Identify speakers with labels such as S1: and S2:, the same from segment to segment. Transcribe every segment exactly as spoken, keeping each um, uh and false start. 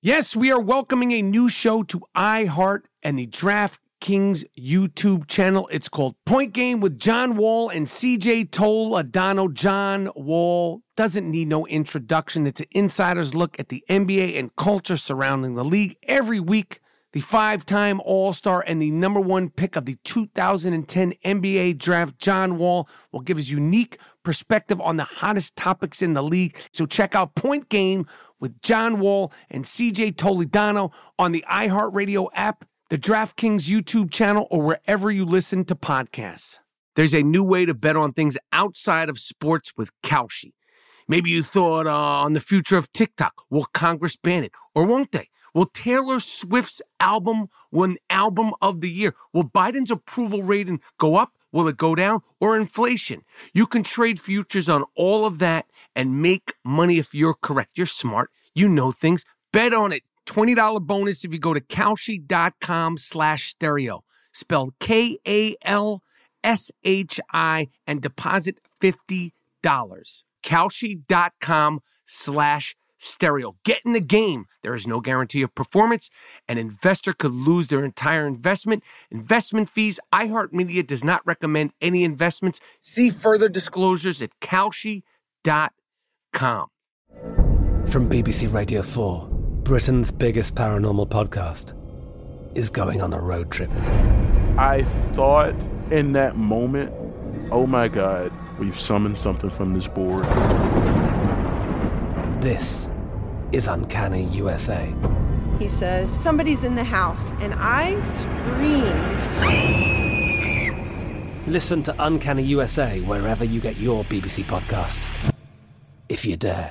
S1: Yes, we are welcoming a new show to iHeart and the DraftKings YouTube channel. It's called Point Game with John Wall and C J Toledano. John Wall doesn't need no introduction. It's an insider's look at the N B A and culture surrounding the league. Every week, the five-time All-Star and the number one pick of the two thousand ten N B A draft, John Wall, will give his unique perspective on the hottest topics in the league. So check out Point Game with John Wall and C J Toledano on the iHeartRadio app, the DraftKings YouTube channel, or wherever you listen to podcasts. There's a new way to bet on things outside of sports with Kalshi. Maybe you thought uh, on the future of TikTok. Will Congress ban it? Or won't they? Will Taylor Swift's album win Album of the Year? Will Biden's approval rating go up? Will it go down? Or inflation? You can trade futures on all of that and make money if you're correct. You're smart. You know things. Bet on it. twenty dollars bonus if you go to Kalshi.com slash stereo. Spelled K A L S H I and deposit fifty dollars. Kalshi.com slash stereo. Get in the game. There is no guarantee of performance. An investor could lose their entire investment. Investment fees. iHeartMedia does not recommend any investments. See further disclosures at Kalshi dot com.
S2: From B B C Radio four, Britain's biggest paranormal podcast is going on a road trip.
S3: I thought in that moment, oh my God, we've summoned something from this board.
S2: This is Uncanny U S A.
S4: He says, somebody's in the house, and I screamed.
S2: Listen to Uncanny U S A wherever you get your B B C podcasts, if you dare.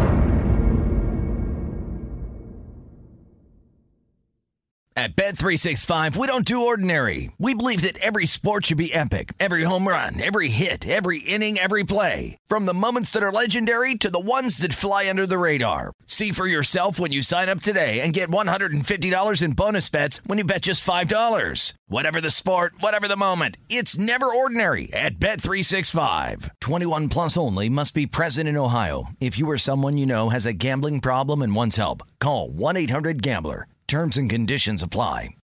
S5: At Bet three sixty-five, we don't do ordinary. We believe that every sport should be epic. Every home run, every hit, every inning, every play. From the moments that are legendary to the ones that fly under the radar. See for yourself when you sign up today and get one hundred fifty dollars in bonus bets when you bet just five dollars. Whatever the sport, whatever the moment, it's never ordinary at Bet three sixty-five. twenty-one plus only. Must be present in Ohio. If you or someone you know has a gambling problem and wants help, call one eight hundred gambler. Terms and conditions apply.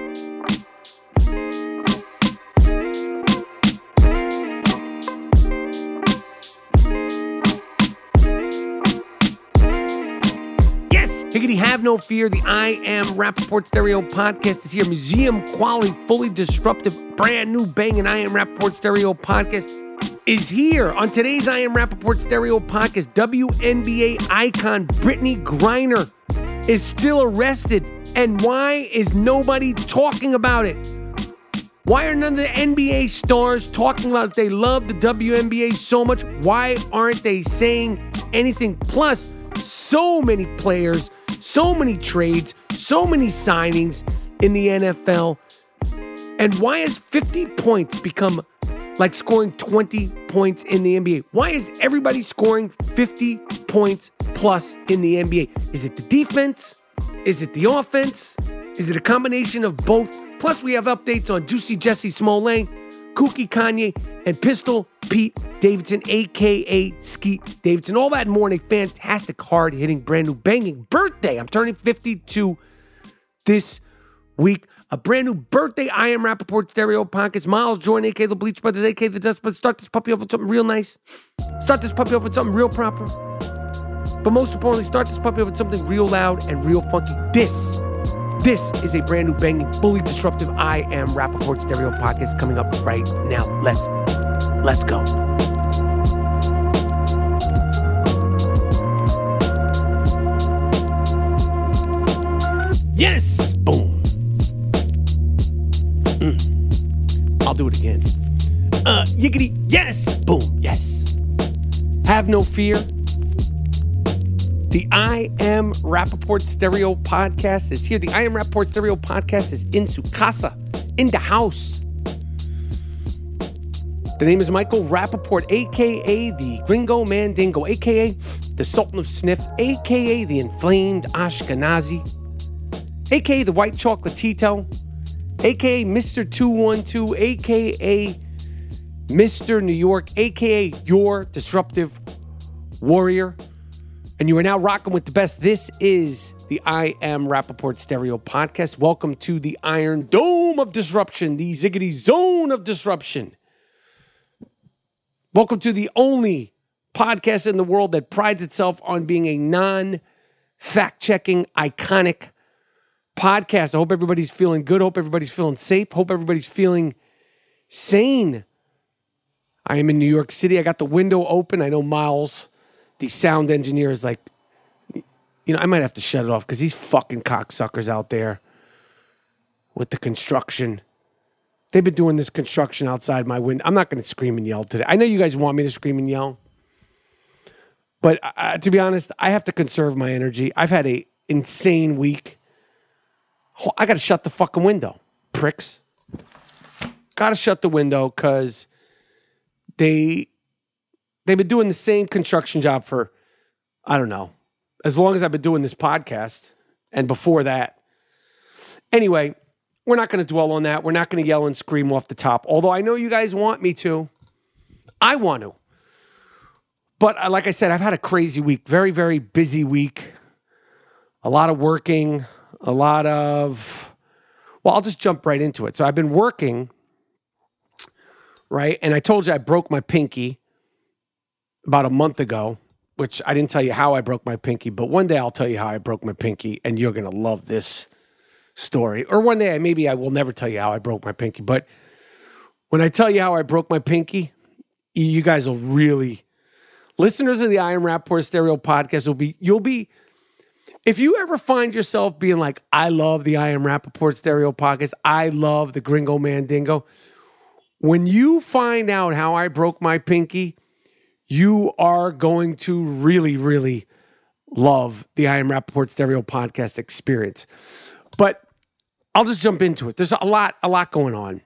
S1: Yes, higgity, have no fear. The I Am Rappaport Stereo podcast is here. Museum quality, fully disruptive, brand new banging I Am Rappaport Stereo podcast is here. On today's I Am Rappaport Stereo podcast, W N B A icon Brittney Griner is still arrested. And why is nobody talking about it? Why are none of the N B A stars talking about it? They love the W N B A so much. Why aren't they saying anything? Plus, so many players, so many trades, so many signings in the N F L. And why has fifty points become like scoring twenty points in the N B A? Why is everybody scoring fifty points plus in the N B A? Is it the defense? Is it the offense? Is it a combination of both? Plus, we have updates on Juicy Jesse Smollett, Kooky Kanye, and Pistol Pete Davidson, a k a. Skeet Davidson. All that and more in a fantastic, hard-hitting, brand new, banging birthday. I'm turning fifty-two this week. A brand new birthday I Am Rappaport Stereo podcast. Miles Jordan, a k a. The Bleach Brothers, a k a. The Dust Brothers. Start this puppy off with something real nice. Start this puppy off with something real proper. But most importantly, start this puppy off with something real loud and real funky. This, this is a brand new, banging, fully disruptive I Am Rappaport Stereo podcast coming up right now. Let's, let's go. Yes! Boom. Mm. I'll do it again. Uh, yiggity, yes! Boom, yes. Have no fear. The I Am Rappaport Stereo podcast is here. The I Am Rappaport Stereo podcast is in su casa, in the house. The name is Michael Rappaport, a k a the Gringo Mandingo, a k a the Sultan of Sniff, a k a the Inflamed Ashkenazi, a k a the White Chocolatito, a k a Mister two one two, a k a Mister New York, a k a your disruptive warrior. And you are now rocking with the best. This is the I Am Rappaport Stereo Podcast. Welcome to the Iron Dome of Disruption, the Ziggity Zone of Disruption. Welcome to the only podcast in the world that prides itself on being a non-fact-checking, iconic podcast. I hope everybody's feeling good. Hope everybody's feeling safe. Hope everybody's feeling sane. I am in New York City. I got the window open. I know Miles, the sound engineer, is like, you know, I might have to shut it off because these fucking cocksuckers out there with the construction. They've been doing this construction outside my window. I'm not going to scream and yell today. I know you guys want me to scream and yell. But uh, to be honest, I have to conserve my energy. I've had an insane week. I got to shut the fucking window, pricks. Got to shut the window because they, they've been doing the same construction job for, I don't know, as long as I've been doing this podcast and before that. Anyway, we're not going to dwell on that. We're not going to yell and scream off the top. Although I know you guys want me to. I want to. But uh, like I said, I've had a crazy week. Very, very busy week. A lot of working. A lot of... Well, I'll just jump right into it. So I've been working, right? And I told you I broke my pinky about a month ago, which I didn't tell you how I broke my pinky. But one day I'll tell you how I broke my pinky, and you're going to love this story. Or one day, maybe I will never tell you how I broke my pinky. But when I tell you how I broke my pinky, you guys will really... Listeners of the I Am Rappaport Stereo Podcast will be... You'll be... If you ever find yourself being like, I love the I Am Rappaport Stereo Podcast, I love the Gringo Mandingo, when you find out how I broke my pinky, you are going to really, really love the I Am Rappaport Stereo Podcast experience. But I'll just jump into it. There's a lot, a lot going on.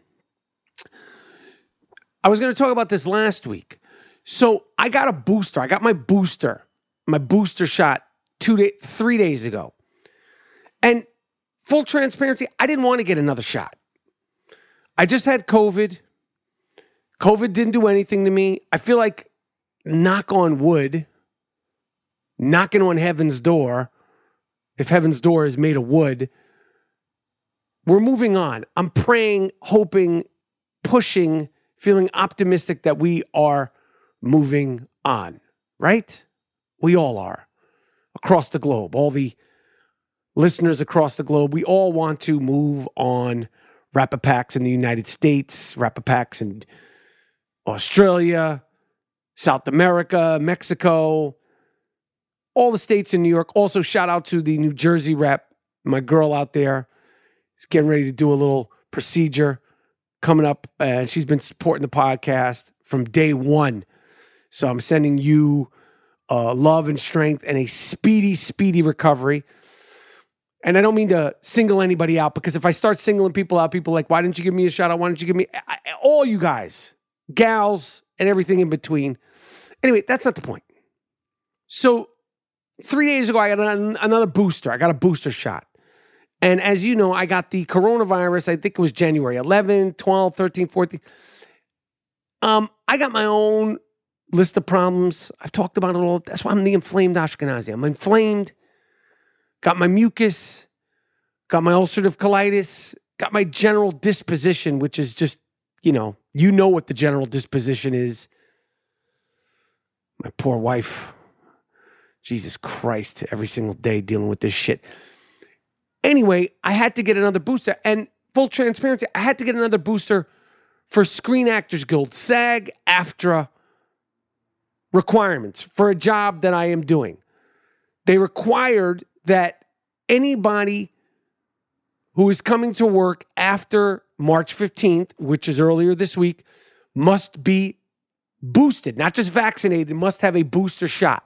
S1: I was going to talk about this last week. So I got a booster. I got my booster, my booster shot two day, three days ago. And full transparency, I didn't want to get another shot. I just had COVID. COVID didn't do anything to me. I feel like, knock on wood, knocking on heaven's door, if heaven's door is made of wood, we're moving on. I'm praying, hoping, pushing, feeling optimistic that we are moving on, right? We all are. Across the globe, all the listeners across the globe, we all want to move on. Rappapacks in the United States, Rappapacks in Australia, South America, Mexico, all the states in New York. Also, shout out to the New Jersey rep, my girl out there. She's getting ready to do a little procedure coming up, and she's been supporting the podcast from day one. So I'm sending you uh, love and strength and a speedy, speedy recovery. And I don't mean to single anybody out, because if I start singling people out, people are like, why didn't you give me a shout out? Why didn't you give me... I, all you guys, gals, and everything in between. Anyway, that's not the point. So three days ago, I got an, another booster. I got a booster shot. And as you know, I got the coronavirus, I think it was January eleventh, twelfth, thirteenth, fourteenth. Um, I got my own list of problems. I've talked about it all. That's why I'm the inflamed Ashkenazi. I'm inflamed. Got my mucus. Got my ulcerative colitis. Got my general disposition, which is just, you know, you know what the general disposition is. My poor wife. Jesus Christ, every single day dealing with this shit. Anyway, I had to get another booster. And full transparency, I had to get another booster for Screen Actors Guild, SAG-AFTRA requirements for a job that I am doing. They required that anybody who is coming to work after March fifteenth, which is earlier this week, must be boosted, not just vaccinated, must have a booster shot.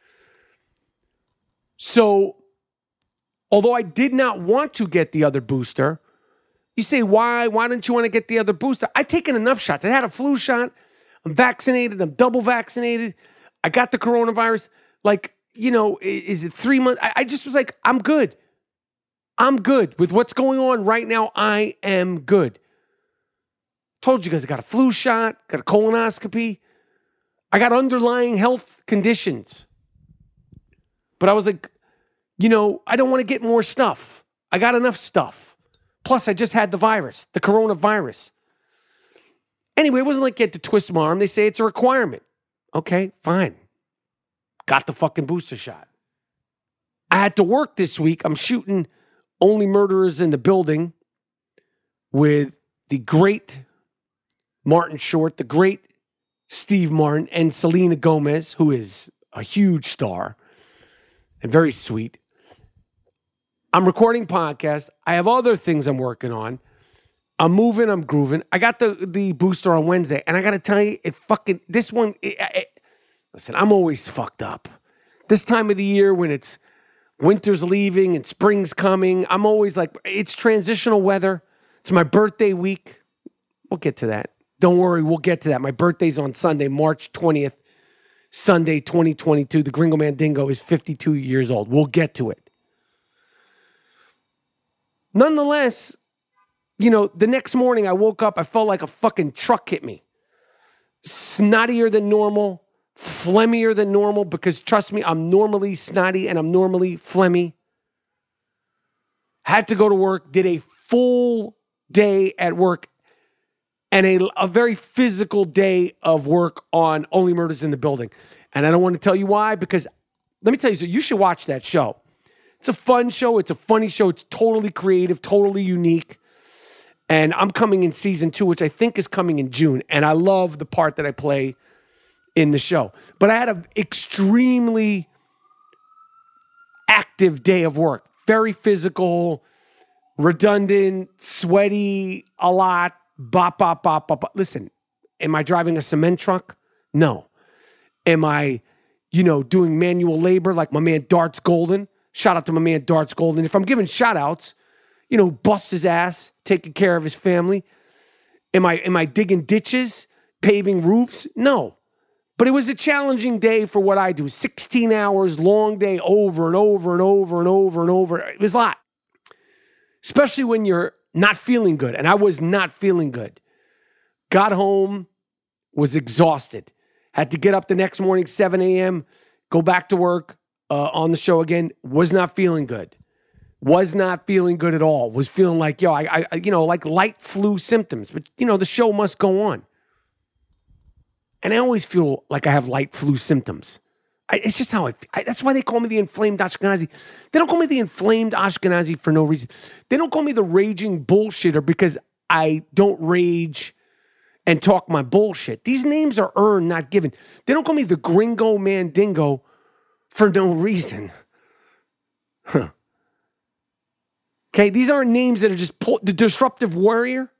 S1: So, although I did not want to get the other booster, you say, why? Why didn't you want to get the other booster? I've taken enough shots. I had a flu shot. I'm vaccinated. I'm double vaccinated. I got the coronavirus. Like, you know, is it three months? I, I just was like, I'm good. I'm good. With what's going on right now, I am good. Told you guys I got a flu shot, got a colonoscopy. I got underlying health conditions. But I was like, you know, I don't want to get more stuff. I got enough stuff. Plus, I just had the virus, the coronavirus. Anyway, it wasn't like you had to twist my arm. They say it's a requirement. Okay, fine. Got the fucking booster shot. I had to work this week. I'm shooting Only Murderers in the Building with the great Martin Short, the great Steve Martin, and Selena Gomez, who is a huge star and very sweet. I'm recording podcast. I have other things I'm working on. I'm moving, I'm grooving. I got the, the booster on Wednesday, and I got to tell you, it fucking, this one, it, it, listen, I'm always fucked up. This time of the year when it's winter's leaving and spring's coming, I'm always like, it's transitional weather. It's my birthday week. We'll get to that. Don't worry, we'll get to that. My birthday's on Sunday, March twentieth, Sunday, twenty twenty-two. The Gringo Mandingo is fifty-two years old. We'll get to it. Nonetheless, you know, the next morning I woke up, I felt like a fucking truck hit me. Snottier than normal, phlegmier than normal, because trust me, I'm normally snotty and I'm normally phlegmy. Had to go to work, did a full day at work and a, a very physical day of work on Only Murders in the Building. And I don't want to tell you why, because let me tell you, so you should watch that show. It's a fun show. It's a funny show. It's totally creative, totally unique. And I'm coming in season two, which I think is coming in June. And I love the part that I play in the show. But I had an extremely active day of work. Very physical, redundant, sweaty, a lot. Bop, bop, bop, bop, bop. Listen, am I driving a cement truck? No. Am I, you know, doing manual labor like my man Darts Golden? Shout out to my man Darts Golden. If I'm giving shout outs, you know, busts his ass, taking care of his family. Am I, am I digging ditches, paving roofs? No. But it was a challenging day for what I do. sixteen hours, long day, over and over and over and over and over. It was a lot. Especially when you're not feeling good. And I was not feeling good. Got home, was exhausted. Had to get up the next morning, seven a.m., go back to work uh, on the show again. Was not feeling good. Was not feeling good at all. Was feeling like, yo, I, I, you know, like light flu symptoms. But, you know, the show must go on. And I always feel like I have light flu symptoms. I, it's just how I, I, that's why they call me the inflamed Ashkenazi. They don't call me the inflamed Ashkenazi for no reason. They don't call me the raging bullshitter because I don't rage and talk my bullshit. These names are earned, not given. They don't call me the Gringo Mandingo for no reason. Huh. Okay, these aren't names that are just pull, the disruptive warrior.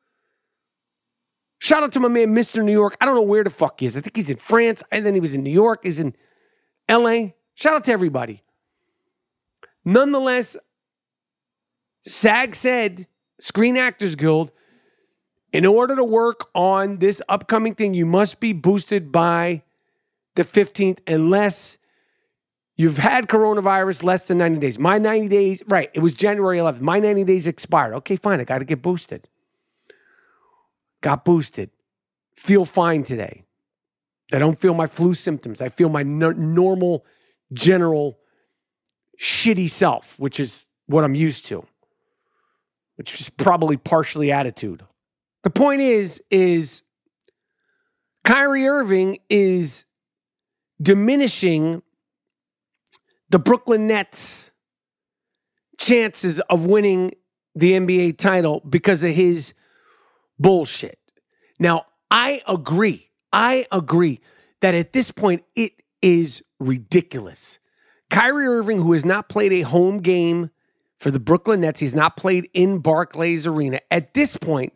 S1: Shout out to my man, Mister New York. I don't know where the fuck he is. I think he's in France, and then he was in New York, he's in L A. Shout out to everybody. Nonetheless, SAG said, Screen Actors Guild, in order to work on this upcoming thing, you must be boosted by the fifteenth unless you've had coronavirus less than ninety days. My ninety days, right, it was January eleventh. My ninety days expired. Okay, fine, I got to get boosted. Got boosted. Feel fine today. I don't feel my flu symptoms. I feel my n- normal, general, shitty self, which is what I'm used to, which is probably partially attitude. The point is, is Kyrie Irving is diminishing the Brooklyn Nets' chances of winning the N B A title because of his bullshit. Now, I agree. I agree that at this point, it is ridiculous. Kyrie Irving, who has not played a home game for the Brooklyn Nets, he's not played in Barclays Arena. At this point,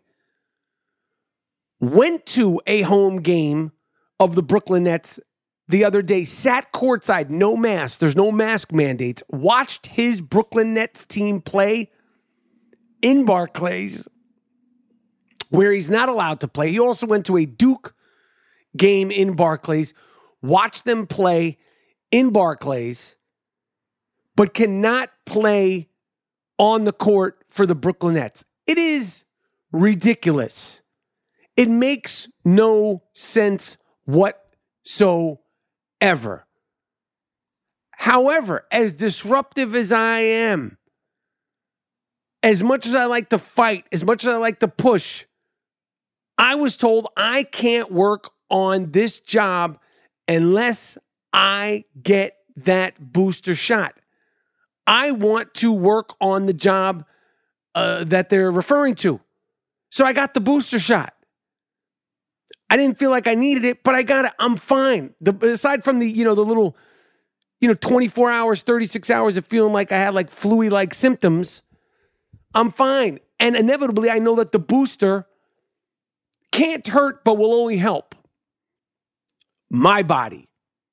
S1: went to a home game of the Brooklyn Nets the other day, sat courtside, no mask. There's no mask mandates. Watched his Brooklyn Nets team play in Barclays, where he's not allowed to play. He also went to a Duke game in Barclays, watched them play in Barclays, but cannot play on the court for the Brooklyn Nets. It is ridiculous. It makes no sense whatsoever. However, as disruptive as I am, as much as I like to fight, as much as I like to push, I was told I can't work on this job unless I get that booster shot. I want to work on the job uh, that they're referring to. So I got the booster shot. I didn't feel like I needed it, but I got it. I'm fine. The, aside from the, you know, the little, you know, twenty-four hours, thirty-six hours of feeling like I had like flu-like symptoms, I'm fine. And inevitably, I know that the booster can't hurt, but will only help my body.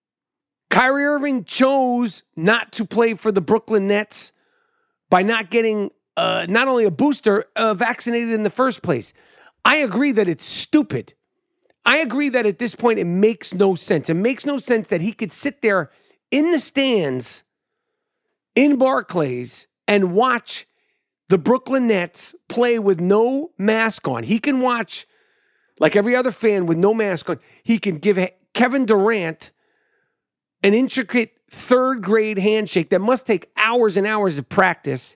S1: Kyrie Irving chose not to play for the Brooklyn Nets by not getting uh, not only a booster, uh, vaccinated in the first place. I agree that it's stupid. I agree that at this point it makes no sense. It makes no sense that he could sit there in the stands in Barclays and watch the Brooklyn Nets play with no mask on. He can watch like every other fan with no mask on. He can give Kevin Durant an intricate third grade handshake that must take hours and hours of practice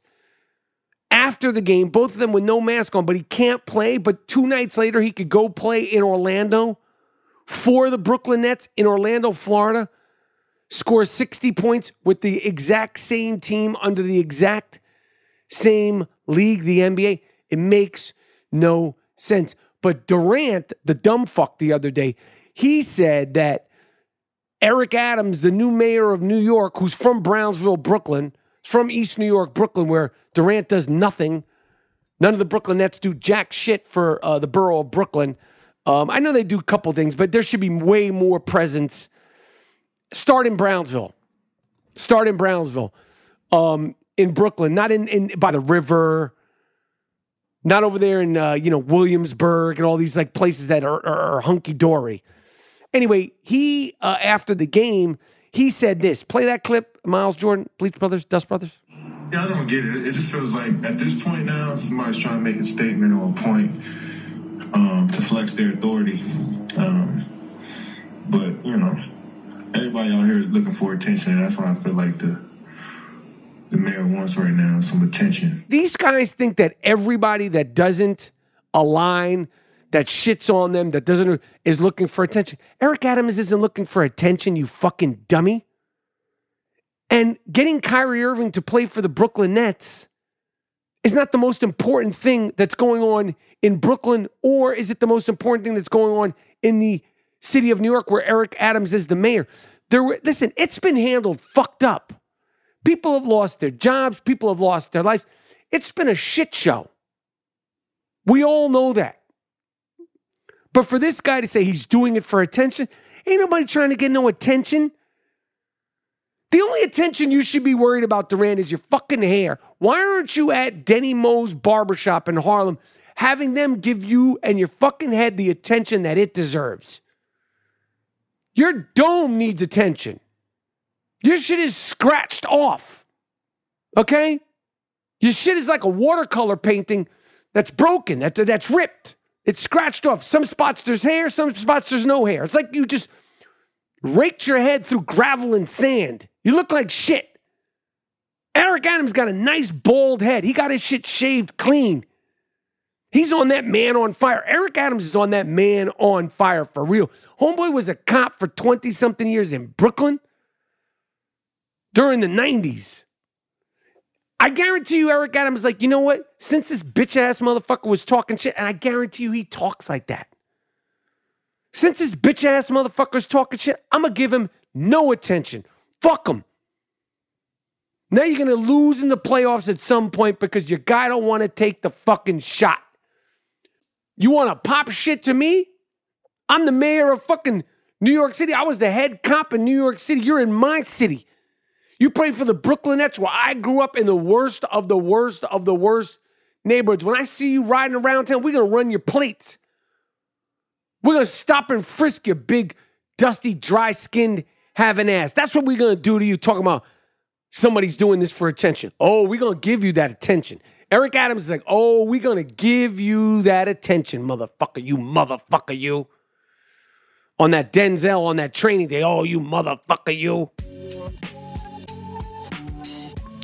S1: after the game, both of them with no mask on, but he can't play. But two nights later, he could go play in Orlando for the Brooklyn Nets in Orlando, Florida, score sixty points with the exact same team under the exact same league, the N B A. It makes no sense. But Durant, the dumb fuck the other day, he said that Eric Adams, the new mayor of New York, who's from Brownsville, Brooklyn, from East New York, Brooklyn, where Durant does nothing. None of the Brooklyn Nets do jack shit for uh, the borough of Brooklyn. Um, I know they do a couple things, but there should be way more presence. Start in Brownsville. Start in Brownsville. Um, in Brooklyn, not in, in by the river, not over there in uh, you know Williamsburg and all these like places that are, are, are hunky-dory. Anyway, he, uh, after the game, he said this. Play that clip, Miles Jordan, Bleach Brothers, Dust Brothers.
S6: Yeah, I don't get it. It just feels like at this point now, somebody's trying to make a statement or a point um, to flex their authority. Um, but, you know, everybody out here is looking for attention, and that's what I feel like the, the mayor wants right now, some attention.
S1: These guys think that everybody that doesn't align, that shits on them, that doesn't, is looking for attention. Eric Adams isn't looking for attention, you fucking dummy. And getting Kyrie Irving to play for the Brooklyn Nets is not the most important thing that's going on in Brooklyn, or is it the most important thing that's going on in the city of New York where Eric Adams is the mayor? There, listen, it's been handled fucked up. People have lost their jobs. People have lost their lives. It's been a shit show. We all know that. But for this guy to say he's doing it for attention, ain't nobody trying to get no attention. The only attention you should be worried about, Durant, is your fucking hair. Why aren't you at Denny Moe's barbershop in Harlem having them give you and your fucking head the attention that it deserves? Your dome needs attention. Your shit is scratched off. Okay? Your shit is like a watercolor painting that's broken, that, that's ripped. It's scratched off. Some spots there's hair, some spots there's no hair. It's like you just raked your head through gravel and sand. You look like shit. Eric Adams got a nice bald head. He got his shit shaved clean. He's on that man on fire. Eric Adams is on that man on fire for real. Homeboy was a cop for twenty-something years in Brooklyn during the nineties. I guarantee you Eric Adams is like, you know what? Since this bitch-ass motherfucker was talking shit, and I guarantee you he talks like that. Since this bitch-ass motherfucker's talking shit, I'm going to give him no attention. Fuck him. Now you're going to lose in the playoffs at some point because your guy don't want to take the fucking shot. You want to pop shit to me? I'm the mayor of fucking New York City. I was the head cop in New York City. You're in my city. You played for the Brooklyn Nets, where I grew up in the worst of the worst of the worst neighborhoods. When I see you riding around town, we're going to run your plates. We're going to stop and frisk your big, dusty, dry-skinned having ass. That's what we're going to do to you, talking about somebody's doing this for attention. Oh, we're going to give you that attention. Eric Adams is like, oh, we're going to give you that attention, motherfucker, you motherfucker, you. On that Denzel, on that training day, oh, you motherfucker, you.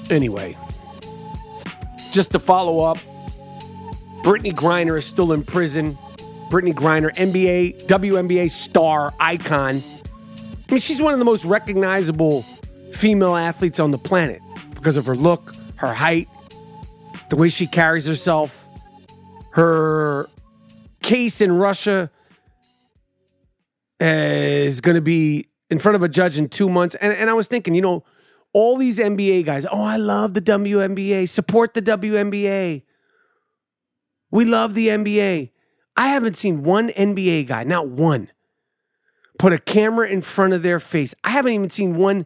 S1: Anyway, just to follow up, Brittany Griner is still in prison. Brittany Griner, N B A, W N B A star, icon. I mean, she's one of the most recognizable female athletes on the planet because of her look, her height, the way she carries herself. Her case in Russia is going to be in front of a judge in two months. And, and I was thinking, you know, all these N B A guys, oh, I love the W N B A, support the W N B A. We love the N B A. I haven't seen one N B A guy, not one, put a camera in front of their face. I haven't even seen one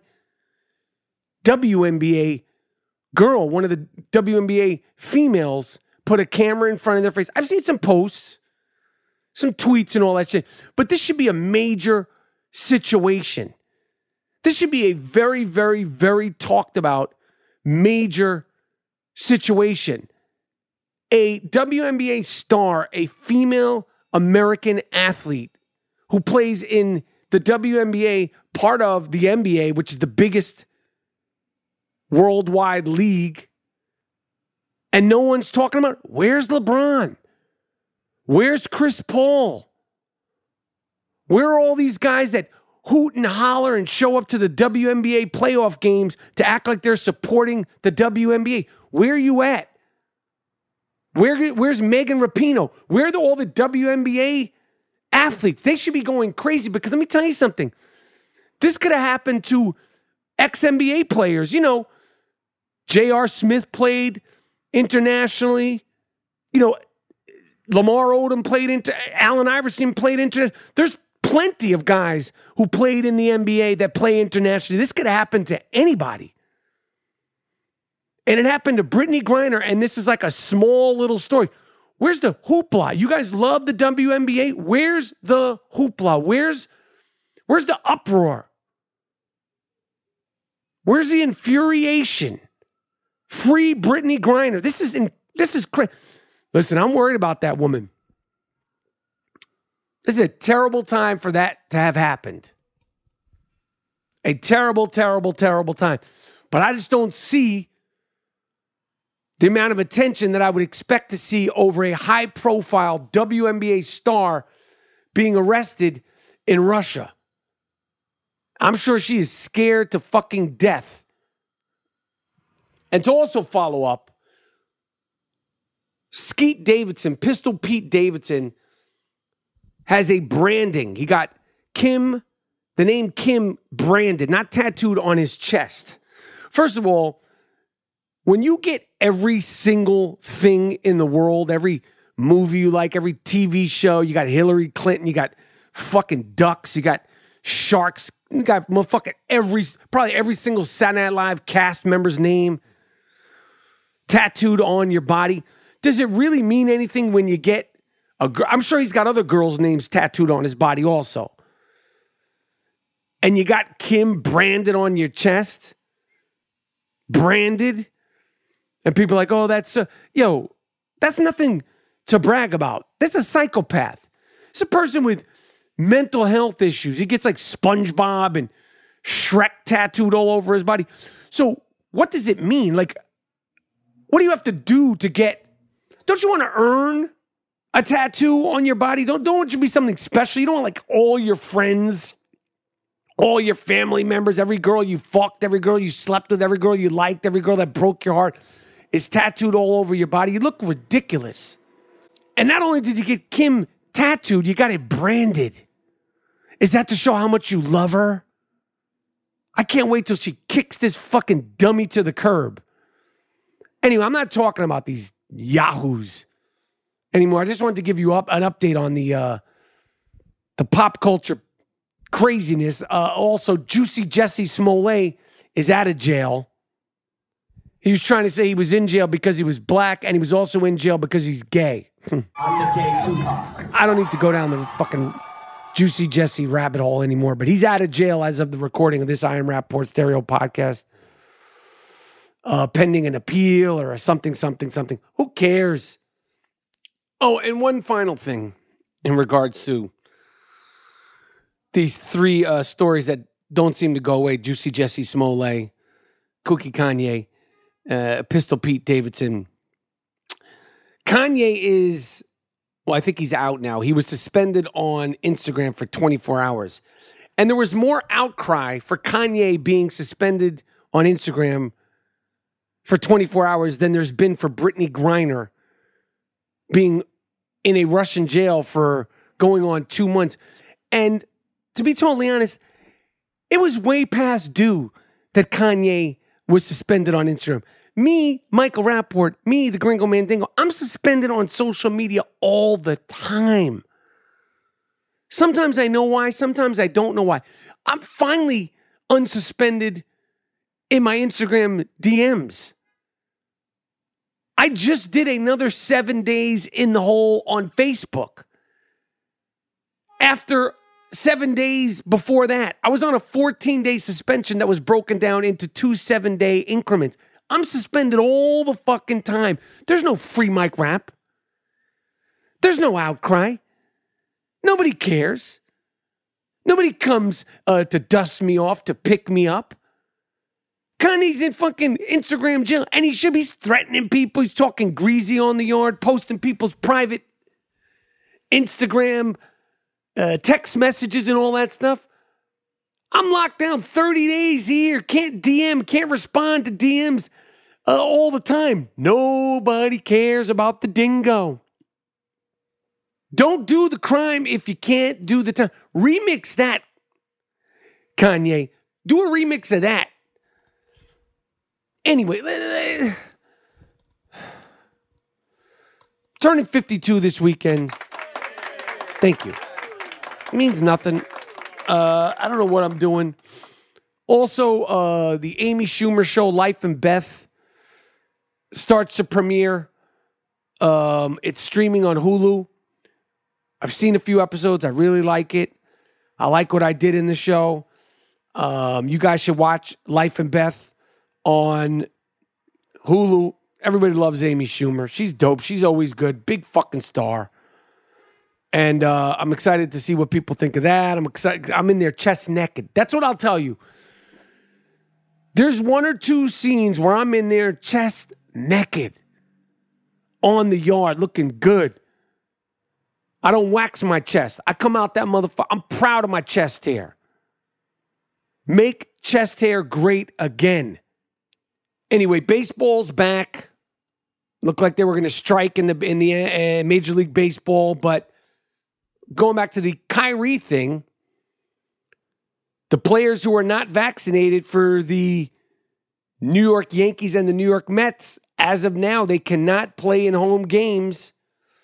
S1: W N B A girl, one of the W N B A females, put a camera in front of their face. I've seen some posts, some tweets and all that shit, but this should be a major situation. This should be a very, very, very talked about major situation. A W N B A star, a female American athlete who plays in the W N B A, part of the N B A, which is the biggest worldwide league, and no one's talking about, where's LeBron? Where's Chris Paul? Where are all these guys that hoot and holler and show up to the W N B A playoff games to act like they're supporting the W N B A? Where are you at? Where, where's Megan Rapinoe? Where are the, all the W N B A athletes? They should be going crazy because let me tell you something. This could have happened to ex-N B A players. You know, J R. Smith played internationally. You know, Lamar Odom played into, Allen Iverson played into. There's plenty of guys who played in the N B A that play internationally. This could happen to anybody. And it happened to Brittany Griner, and this is like a small little story. Where's the hoopla? You guys love the W N B A. Where's the hoopla? Where's, where's the uproar? Where's the infuriation? Free Brittany Griner. This is in, this is crazy. Listen, I'm worried about that woman. This is a terrible time for that to have happened. A terrible, terrible, terrible time. But I just don't see the amount of attention that I would expect to see over a high-profile W N B A star being arrested in Russia. I'm sure she is scared to fucking death. And to also follow up, Skeet Davidson, Pistol Pete Davidson, has a branding. He got Kim, the name Kim branded, not tattooed on his chest. First of all, when you get every single thing in the world, every movie you like, every T V show, you got Hillary Clinton, you got fucking ducks, you got sharks, you got motherfucking every, probably every single Saturday Night Live cast member's name tattooed on your body. Does it really mean anything when you get a girl? I'm sure he's got other girls' names tattooed on his body also. And you got Kim branded on your chest? Branded? And people are like, oh, that's, uh, yo, that's nothing to brag about. That's a psychopath. It's a person with mental health issues. He gets like SpongeBob and Shrek tattooed all over his body. So what does it mean? Like, what do you have to do to get, don't you want to earn a tattoo on your body? Don't, don't want you to be something special. You don't want like all your friends, all your family members, every girl you fucked, every girl you slept with, every girl you liked, every girl that broke your heart is tattooed all over your body. You look ridiculous. And not only did you get Kim tattooed, you got it branded. Is that to show how much you love her? I can't wait till she kicks this fucking dummy to the curb. Anyway, I'm not talking about these yahoos anymore. I just wanted to give you up an update on the uh, the pop culture craziness. Uh, also, Juicy Jesse Smollett is out of jail. He was trying to say he was in jail because he was black, and he was also in jail because he's gay. I don't need to go down the fucking Juicy Jesse rabbit hole anymore, but he's out of jail as of the recording of this I Am Rapaport Stereo podcast. Uh, pending an appeal or a something, something, something. Who cares? Oh, and one final thing in regards to these three uh, stories that don't seem to go away. Juicy Jesse Smollett, Kooky Kanye. uh, Pistol Pete Davidson. Kanye is, well, I think he's out now. He was suspended on Instagram for twenty-four hours. And there was more outcry for Kanye being suspended on Instagram for twenty-four hours than there's been for Brittany Griner being in a Russian jail for going on two months. And to be totally honest, it was way past due that Kanye was suspended on Instagram. Me, Michael Rappaport, me, the Gringo Mandingo, I'm suspended on social media all the time. Sometimes I know why, sometimes I don't know why. I'm finally unsuspended in my Instagram D Ms. I just did another seven days in the hole on Facebook. After seven days before that, I was on a fourteen-day suspension that was broken down into two seven-day increments. I'm suspended all the fucking time. There's no free mic rap. There's no outcry. Nobody cares. Nobody comes uh, to dust me off, to pick me up. Kanye's in fucking Instagram jail, and he should be threatening people. He's talking greasy on the yard, posting people's private Instagram uh, text messages and all that stuff. I'm locked down thirty days here. Can't D M, can't respond to D Ms uh, all the time. Nobody cares about the dingo. Don't do the crime if you can't do the time. Remix that, Kanye. Do a remix of that. Anyway, turning fifty-two this weekend. Thank you. It means nothing. Uh, I don't know what I'm doing. Also, uh, the Amy Schumer show, Life and Beth, starts to premiere. Um, it's streaming on Hulu. I've seen a few episodes. I really like it. I like what I did in the show. Um, you guys should watch Life and Beth on Hulu. Everybody loves Amy Schumer. She's dope. She's always good. Big fucking star. And uh, I'm excited to see what people think of that. I'm excited. I'm in there chest naked. That's what I'll tell you. There's one or two scenes where I'm in there chest naked on the yard looking good. I don't wax my chest. I come out that motherfucker. I'm proud of my chest hair. Make chest hair great again. Anyway, baseball's back. Looked like they were going to strike in the in the uh, Major League Baseball, but going back to the Kyrie thing, the players who are not vaccinated for the New York Yankees and the New York Mets, as of now, they cannot play in home games.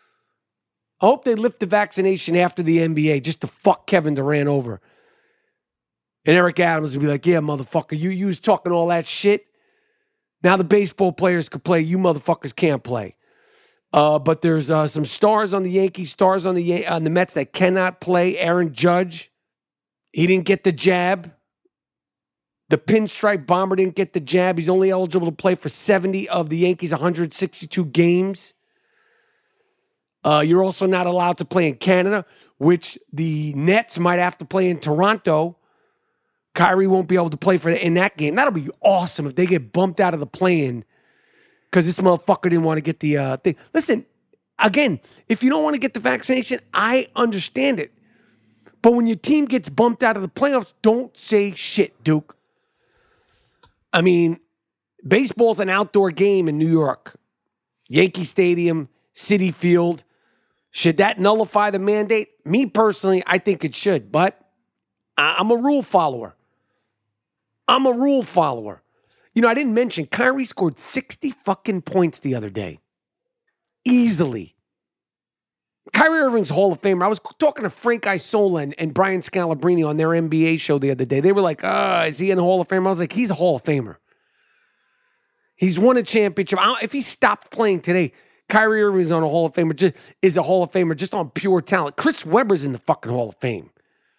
S1: I hope they lift the vaccination after the N B A just to fuck Kevin Durant over. And Eric Adams would be like, yeah, motherfucker, you, you was talking all that shit. Now the baseball players could play. You motherfuckers can't play. Uh, but there's uh, some stars on the Yankees, stars on the on the Mets that cannot play. Aaron Judge, he didn't get the jab. The pinstripe bomber didn't get the jab. He's only eligible to play for seventy of the Yankees' one hundred sixty-two games. Uh, you're also not allowed to play in Canada, which the Nets might have to play in Toronto. Kyrie won't be able to play for in that game. That'll be awesome if they get bumped out of the play-in because this motherfucker didn't want to get the uh, thing. Listen, again, if you don't want to get the vaccination, I understand it. But when your team gets bumped out of the playoffs, don't say shit, Duke. I mean, baseball's an outdoor game in New York. Yankee Stadium, Citi Field. Should that nullify the mandate? Me personally, I think it should, but I'm a rule follower. I'm a rule follower. You know, I didn't mention Kyrie scored sixty fucking points the other day. Easily. Kyrie Irving's Hall of Famer. I was talking to Frank Isola and, and Brian Scalabrine on their N B A show the other day. They were like, uh, is he in the Hall of Fame? I was like, he's a Hall of Famer. He's won a championship. I if he stopped playing today, Kyrie Irving's on a Hall of Famer, just, is a Hall of Famer just on pure talent. Chris Webber's in the fucking Hall of Fame.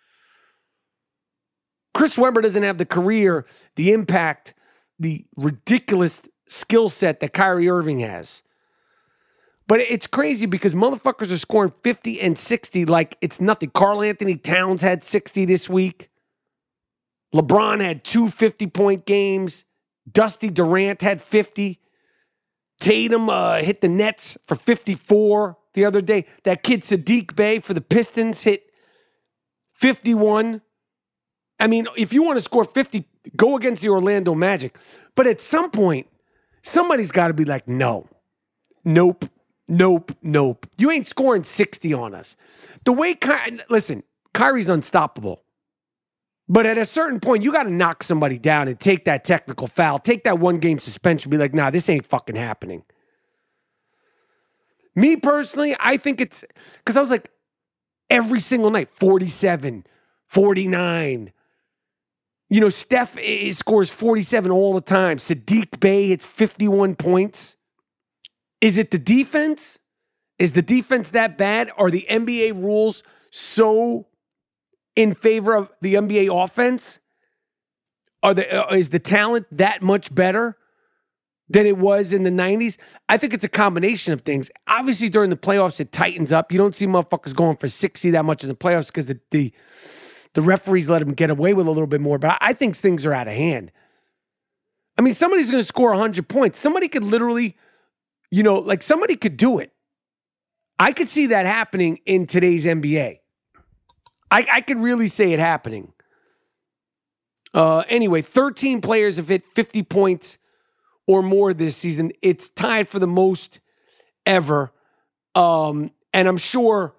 S1: Chris Webber doesn't have the career, the impact, the ridiculous skill set that Kyrie Irving has. But it's crazy because motherfuckers are scoring fifty and sixty like it's nothing. Karl Anthony Towns had sixty this week. LeBron had two fifty-point games. Dusty Durant had fifty. Tatum uh, hit the Nets for fifty-four the other day. That kid Sadiq Bey for the Pistons hit fifty-one. I mean, if you want to score fifty, go against the Orlando Magic. But at some point, somebody's got to be like, no, nope, nope, nope. You ain't scoring sixty on us. The way, Ky- listen, Kyrie's unstoppable. But at a certain point, you got to knock somebody down and take that technical foul, take that one-game suspension, be like, nah, this ain't fucking happening. Me personally, I think it's, because I was like, every single night, forty-seven, forty-nine. You know, Steph is, scores forty-seven all the time. Sadiq Bey hits fifty-one points. Is it the defense? Is the defense that bad? Are the N B A rules so in favor of the N B A offense? Are the, uh, is the talent that much better than it was in the nineties? I think it's a combination of things. Obviously, during the playoffs, it tightens up. You don't see motherfuckers going for sixty that much in the playoffs because the, the, the referees let them get away with a little bit more. But I think things are out of hand. I mean, somebody's going to score one hundred points. Somebody could literally, you know, like somebody could do it. I could see that happening in today's N B A. I, I could really say it happening. Uh, anyway, thirteen players have hit fifty points or more this season. It's tied for the most ever. Um, and I'm sure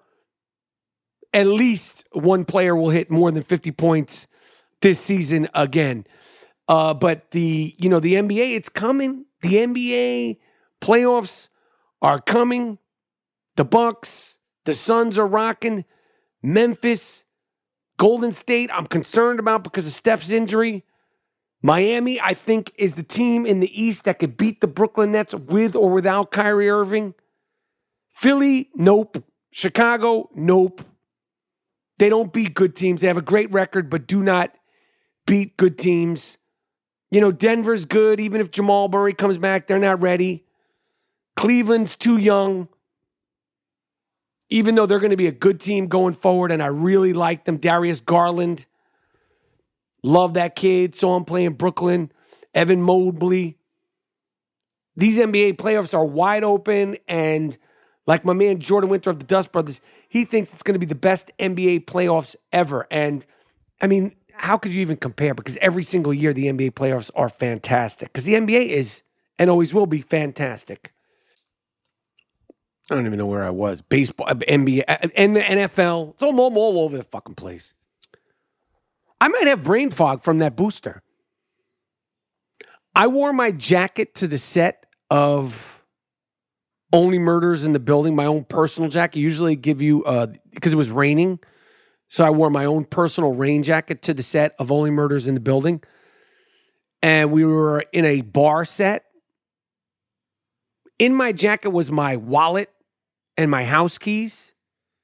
S1: at least one player will hit more than fifty points this season again. Uh, but the, you know, the N B A, it's coming. The N B A playoffs are coming. The Bucks, the Suns are rocking. Memphis, Golden State, I'm concerned about because of Steph's injury. Miami, I think, is the team in the East that could beat the Brooklyn Nets with or without Kyrie Irving. Philly, nope. Chicago, nope. They don't beat good teams. They have a great record, but do not beat good teams. You know, Denver's good. Even if Jamal Murray comes back, they're not ready. Cleveland's too young. Even though they're going to be a good team going forward, and I really like them. Darius Garland, love that kid. Saw him play in Brooklyn. Evan Mobley. These N B A playoffs are wide open, and like my man Jordan Winter of the Dust Brothers, he thinks it's going to be the best N B A playoffs ever. And, I mean, how could you even compare? Because every single year the N B A playoffs are fantastic. Because the N B A is, and always will be, fantastic. I don't even know where I was. Baseball, N B A, and the N F L. It's all, all, all over the fucking place. I might have brain fog from that booster. I wore my jacket to the set of Only Murders in the Building, my own personal jacket. Usually give you, uh, because it was raining, so I wore my own personal rain jacket to the set of Only Murders in the Building. And we were in a bar set. In my jacket was my wallet and my house keys.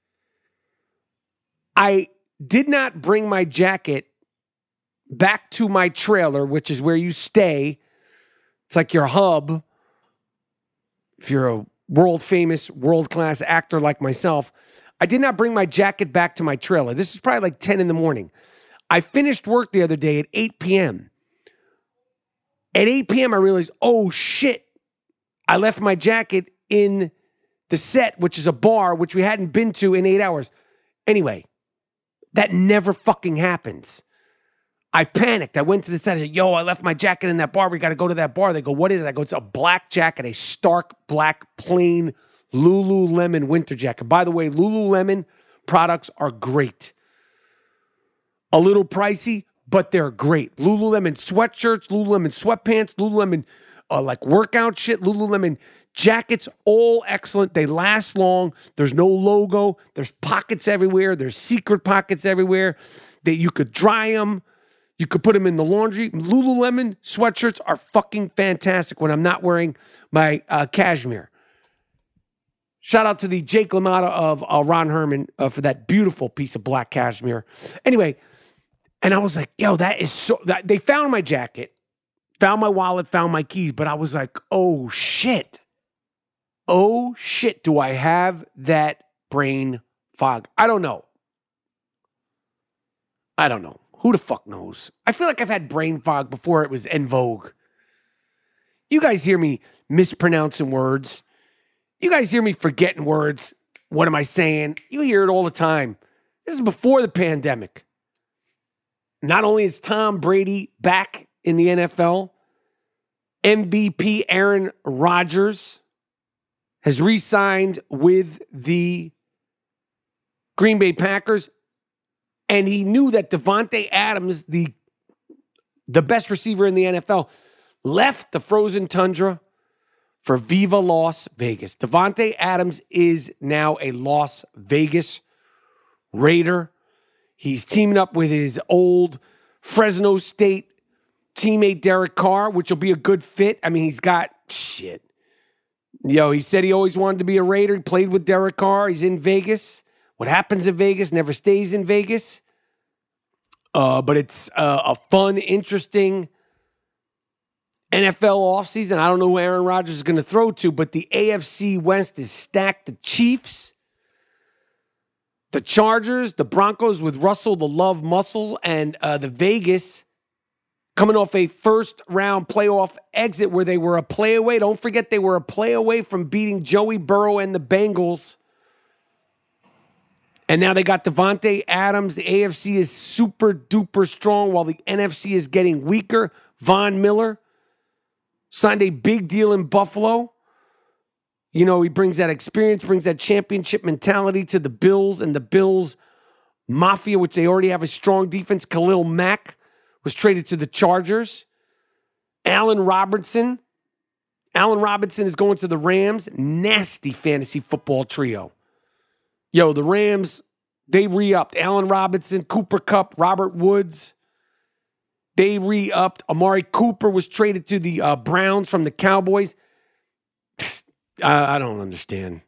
S1: I did not bring my jacket back to my trailer, which is where you stay. It's like your hub. If you're a world-famous, world-class actor like myself, I did not bring my jacket back to my trailer. This is probably like ten in the morning. I finished work the other day at eight p.m. At eight p.m., I realized, oh, shit. I left my jacket in the set, which is a bar, which we hadn't been to in eight hours. Anyway, that never fucking happens. I panicked. I went to the set. I said, yo, I left my jacket in that bar. We got to go to that bar. They go, what is it? I go, it's a black jacket, a stark black, plain Lululemon winter jacket. By the way, Lululemon products are great. A little pricey, but they're great. Lululemon sweatshirts, Lululemon sweatpants, Lululemon uh, like workout shit, Lululemon jackets, all excellent. They last long. There's no logo. There's pockets everywhere. There's secret pockets everywhere that you could dry them. You could put them in the laundry. Lululemon sweatshirts are fucking fantastic when I'm not wearing my uh, cashmere. Shout out to the Jake LaMotta of uh, Ron Herman uh, for that beautiful piece of black cashmere. Anyway, and I was like, yo, that is so... That, they found my jacket, found my wallet, found my keys, but I was like, oh, shit. Oh, shit, do I have that brain fog? I don't know. I don't know. Who the fuck knows? I feel like I've had brain fog before it was en vogue. You guys hear me mispronouncing words. You guys hear me forgetting words. What am I saying? You hear it all the time. This is before the pandemic. Not only is Tom Brady back in the N F L, M V P Aaron Rodgers has re-signed with the Green Bay Packers, and he knew that Davante Adams, the, the best receiver in the N F L, left the frozen tundra for Viva Las Vegas. Davante Adams is now a Las Vegas Raider. He's teaming up with his old Fresno State teammate Derek Carr, which will be a good fit. I mean, he's got shit. Yo, he said he always wanted to be a Raider. He played with Derek Carr. He's in Vegas. What happens in Vegas never stays in Vegas. Uh, but it's uh, a fun, interesting N F L offseason. I don't know who Aaron Rodgers is going to throw to, but the A F C West is stacked. The Chiefs, the Chargers, the Broncos with Russell, the Love Muscle, and uh, the Vegas coming off a first-round playoff exit where they were a play away. Don't forget they were a play away from beating Joey Burrow and the Bengals. And now they got Davante Adams. The A F C is super-duper strong while the N F C is getting weaker. Von Miller signed a big deal in Buffalo. You know, he brings that experience, brings that championship mentality to the Bills and the Bills Mafia, which they already have a strong defense. Khalil Mack was traded to the Chargers. Allen Robinson. Allen Robinson is going to the Rams. Nasty fantasy football trio. Yo, the Rams, they re-upped. Allen Robinson, Cooper Kupp, Robert Woods. They re-upped. Amari Cooper was traded to the uh, Browns from the Cowboys. I, I don't understand.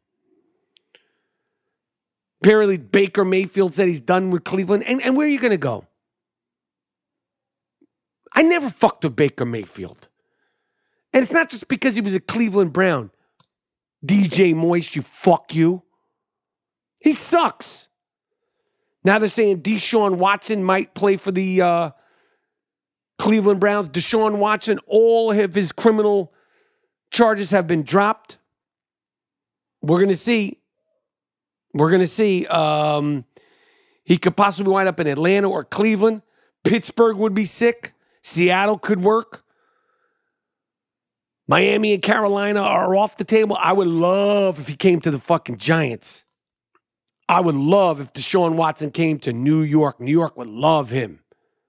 S1: Apparently, Baker Mayfield said he's done with Cleveland. And, and where are you going to go? I never fucked with Baker Mayfield. And it's not just because he was a Cleveland Brown. D J Moist, you fuck you. He sucks. Now they're saying Deshaun Watson might play for the uh, Cleveland Browns. Deshaun Watson, all of his criminal charges have been dropped. We're going to see. We're going to see. Um, he could possibly wind up in Atlanta or Cleveland. Pittsburgh would be sick. Seattle could work. Miami and Carolina are off the table. I would love if he came to the fucking Giants. I would love if Deshaun Watson came to New York. New York would love him.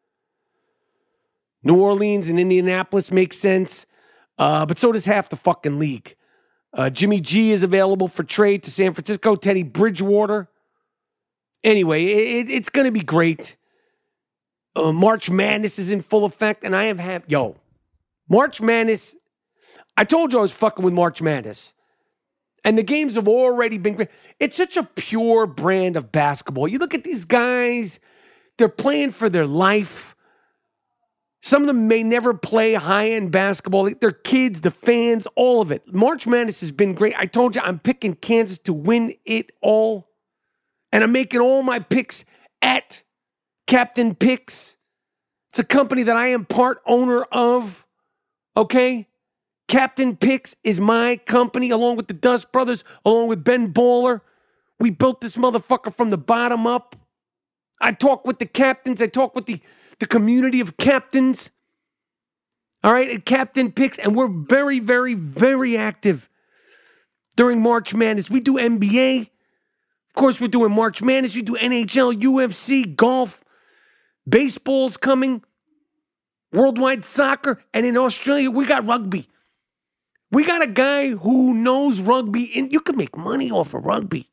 S1: New Orleans and Indianapolis makes sense, uh, but so does half the fucking league. Uh, Jimmy G is available for trade to San Francisco. Teddy Bridgewater. Anyway, it, it's going to be great. Uh, March Madness is in full effect, and I have had, yo, March Madness, I told you I was fucking with March Madness. And the games have already been great. It's such a pure brand of basketball. You look at these guys, they're playing for their life. Some of them may never play high-end basketball. They're kids, the fans, all of it. March Madness has been great. I told you I'm picking Kansas to win it all. And I'm making all my picks at Captain Picks. It's a company that I am part owner of. Okay? Captain Picks is my company, along with the Dust Brothers, along with Ben Baller. We built this motherfucker from the bottom up. I talk with the captains. I talk with the, the community of captains. All right, at Captain Picks. And we're very, very, very active during March Madness. We do N B A. Of course, we're doing March Madness. We do N H L, U F C, golf. Baseball's coming. Worldwide soccer. And in Australia, we got rugby. We got a guy who knows rugby, and you can make money off of rugby.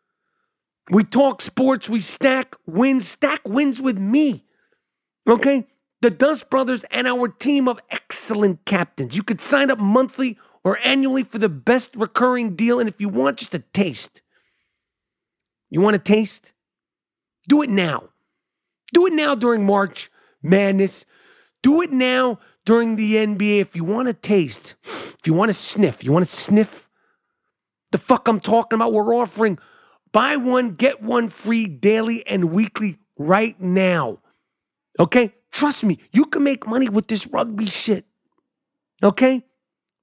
S1: We talk sports, we stack wins, stack wins with me. Okay? The Dust Brothers and our team of excellent captains. You could sign up monthly or annually for the best recurring deal, and if you want just a taste, you want a taste? Do it now. Do it now during March Madness. Do it now during the N B A if you want to taste, if you want to sniff, you want to sniff the fuck I'm talking about. We're offering buy one, get one free daily and weekly right now. Okay? Trust me, you can make money with this rugby shit. Okay?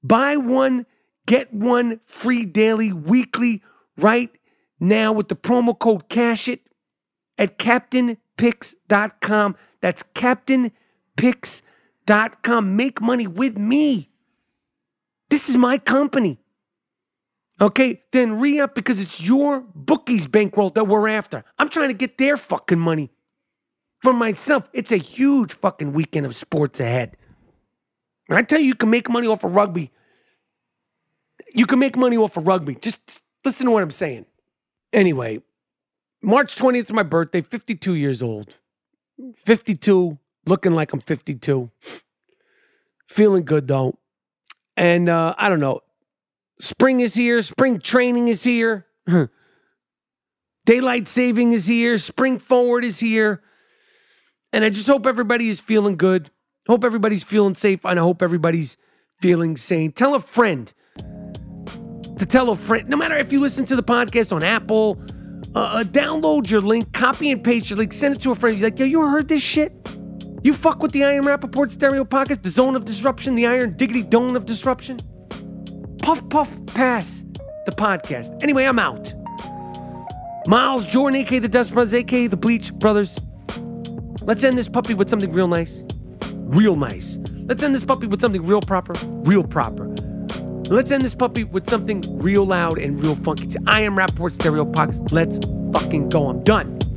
S1: Buy one, get one free daily, weekly, right now with the promo code CASHIT at captain picks dot com. That's captain picks dot com. Make money with me. This is my company. Okay, then re-up because it's your bookie's bankroll that we're after. I'm trying to get their fucking money for myself. It's a huge fucking weekend of sports ahead. And I tell you, you can make money off of rugby. You can make money off of rugby. Just listen to what I'm saying. Anyway, March twentieth is my birthday, fifty-two years old. fifty-two, looking like I'm fifty-two. Feeling good, though. And uh, I don't know. Spring is here. Spring training is here. Daylight saving is here. Spring forward is here. And I just hope everybody is feeling good. Hope everybody's feeling safe. And I hope everybody's feeling sane. Tell a friend to tell a friend. No matter if you listen to the podcast on Apple, uh, uh, download your link, copy and paste your link, send it to a friend. You're like, yo, you heard this shit? You fuck with the Iron Rappaport Stereo Podcast, the Zone of Disruption, the Iron Diggity Dome of Disruption? Puff, puff, pass the podcast. Anyway, I'm out. Miles Jordan, a k a the Dust Brothers, a k a the Bleach Brothers. Let's end this puppy with something real nice. Real nice. Let's end this puppy with something real proper. Real proper. Let's end this puppy with something real loud and real funky. I Am Rappaport Stereo Podcast. Let's fucking go. I'm done.